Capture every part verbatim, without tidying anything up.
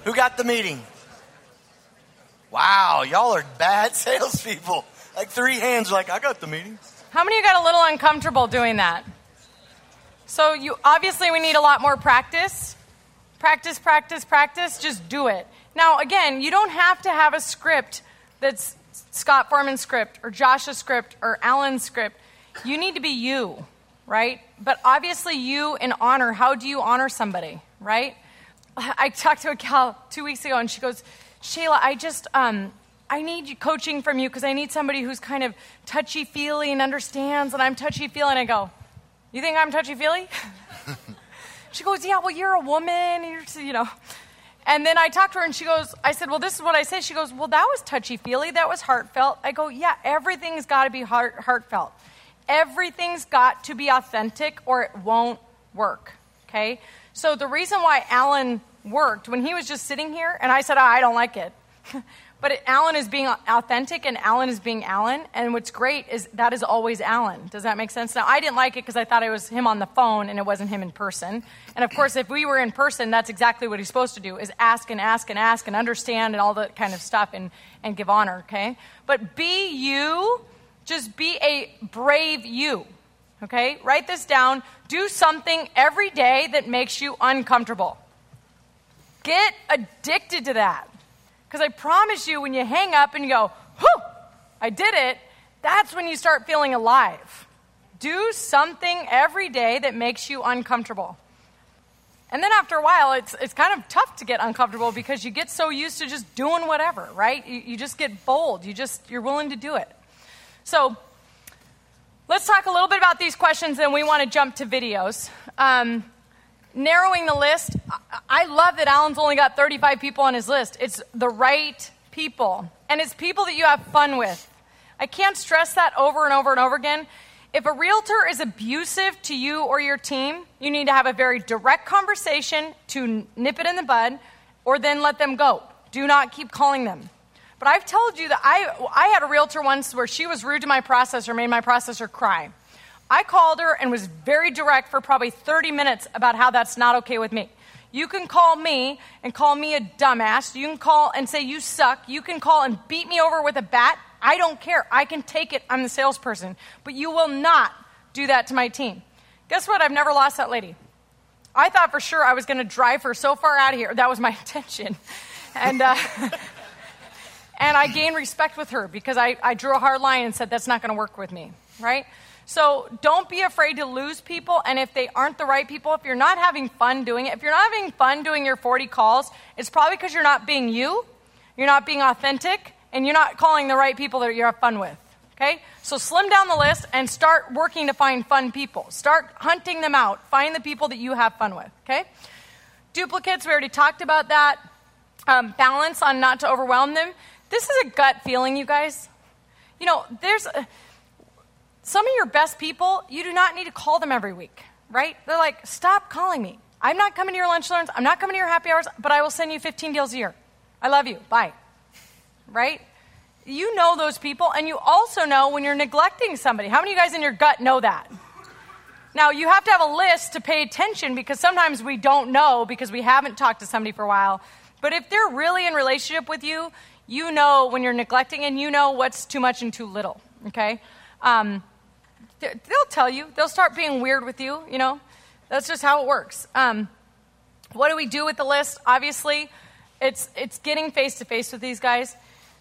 Who got the meeting? Wow, y'all are bad salespeople. Like three hands are like, I got the meeting. How many of you got a little uncomfortable doing that? So you obviously we need a lot more practice. Practice, practice, practice. Just do it. Now, again, you don't have to have a script that's Scott Foreman's script or Josh's script or Alan's script. You need to be you, right? But obviously you in honor, how do you honor somebody, right? I talked to a gal two weeks ago and she goes, Shayla, I just, um, I need coaching from you because I need somebody who's kind of touchy-feely and understands, and I'm touchy-feely. And I go, you think I'm touchy-feely? She goes, yeah, well, you're a woman, and you're, you know. And then I talked to her, and she goes, I said, well, this is what I said. She goes, well, that was touchy-feely. That was heartfelt. I go, yeah, everything's got to be heart, heartfelt. Everything's got to be authentic, or it won't work, okay? So the reason why Alan worked, when he was just sitting here, and I said, oh, I don't like it. But it, Alan is being authentic, and Alan is being Alan, and what's great is that is always Alan. Does that make sense? Now, I didn't like it because I thought it was him on the phone, and it wasn't him in person. And, of course, if we were in person, that's exactly what he's supposed to do, is ask and ask and ask and understand and all that kind of stuff and, and give honor, okay? But be you. Just be a brave you, okay? Write this down. Do something every day that makes you uncomfortable. Get addicted to that. Because I promise you, when you hang up and you go, whew, I did it, that's when you start feeling alive. Do something every day that makes you uncomfortable. And then after a while, it's it's kind of tough to get uncomfortable because you get so used to just doing whatever, right? You, you just get bold. You just, you're willing to do it. So let's talk a little bit about these questions, and we want to jump to videos. Um, narrowing the list, I love that Alan's only got thirty-five people on his list. It's the right people, and it's people that you have fun with. I can't stress that over and over and over again. If a realtor is abusive to you or your team, you need to have a very direct conversation to nip it in the bud, or then let them go. Do not keep calling them. But I've told you that I I had a realtor once where she was rude to my processor, made my processor cry. I called her and was very direct for probably thirty minutes about how that's not okay with me. You can call me and call me a dumbass. You can call and say you suck. You can call and beat me over with a bat. I don't care. I can take it. I'm the salesperson. But you will not do that to my team. Guess what? I've never lost that lady. I thought for sure I was going to drive her so far out of here. That was my intention. And uh, and I gained respect with her because I, I drew a hard line and said, that's not going to work with me, right? So don't be afraid to lose people. And if they aren't the right people, if you're not having fun doing it, if you're not having fun doing your forty calls, it's probably because you're not being you, you're not being authentic, and you're not calling the right people that you have fun with, okay? So slim down the list and start working to find fun people. Start hunting them out. Find the people that you have fun with, okay? Duplicates, we already talked about that. Um, balance on not to overwhelm them. This is a gut feeling, you guys. You know, there's... A, Some of your best people, you do not need to call them every week, right? They're like, stop calling me. I'm not coming to your lunch learns. I'm not coming to your happy hours, but I will send you fifteen deals a year. I love you. Bye. Right? You know those people, and you also know when you're neglecting somebody. How many of you guys in your gut know that? Now, you have to have a list to pay attention because sometimes we don't know because we haven't talked to somebody for a while. But if they're really in relationship with you, you know when you're neglecting, and you know what's too much and too little, okay? Um, They'll tell you. They'll start being weird with you, you know. That's just how it works. Um, what do we do with the list? Obviously, it's it's getting face-to-face with these guys.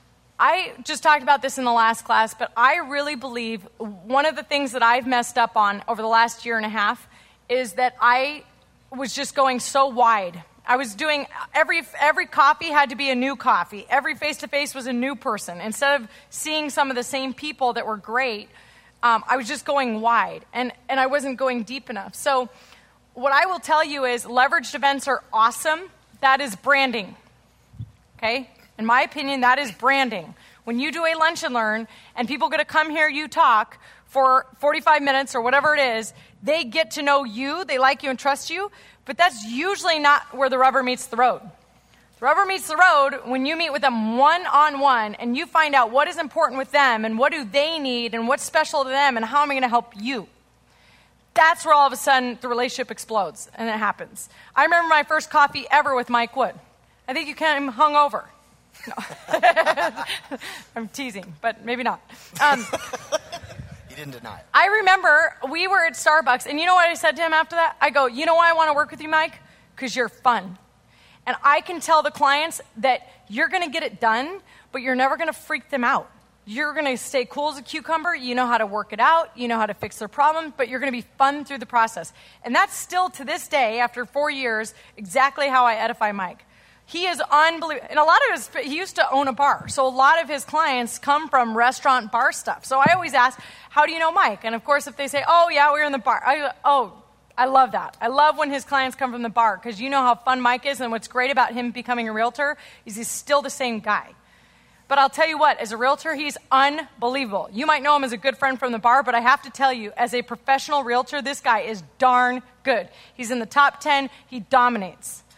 I just talked about this in the last class, but I really believe one of the things that I've messed up on over the last year and a half is that I was just going so wide. I was doing, every every coffee had to be a new coffee. Every face-to-face was a new person. Instead of seeing some of the same people that were great, Um, I was just going wide, and, and I wasn't going deep enough. So what I will tell you is leveraged events are awesome. That is branding, okay? In my opinion, that is branding. When you do a lunch and learn, and people are going to come hear you talk for forty-five minutes or whatever it is, they get to know you, they like you and trust you, but that's usually not where the rubber meets the road. The rubber meets the road when you meet with them one-on-one and you find out what is important with them and what do they need and what's special to them and how am I going to help you. That's where all of a sudden the relationship explodes and it happens. I remember my first coffee ever with Mike Wood. I think you came hungover. No. I'm teasing, but maybe not. Um, You didn't deny it. I remember we were at Starbucks, and you know what I said to him after that? I go, you know why I want to work with you, Mike? Because you're fun. And I can tell the clients that you're going to get it done, but you're never going to freak them out. You're going to stay cool as a cucumber. You know how to work it out. You know how to fix their problems, but you're going to be fun through the process. And that's still, to this day, after four years, exactly how I edify Mike. He is unbelievable. And a lot of his, he used to own a bar. So a lot of his clients come from restaurant bar stuff. So I always ask, how do you know Mike? And of course, if they say, oh, yeah, we were in the bar. I go, oh, I love that. I love when his clients come from the bar because you know how fun Mike is. And what's great about him becoming a realtor is he's still the same guy. But I'll tell you what, as a realtor, he's unbelievable. You might know him as a good friend from the bar, but I have to tell you, as a professional realtor, this guy is darn good. He's in the top ten. He dominates.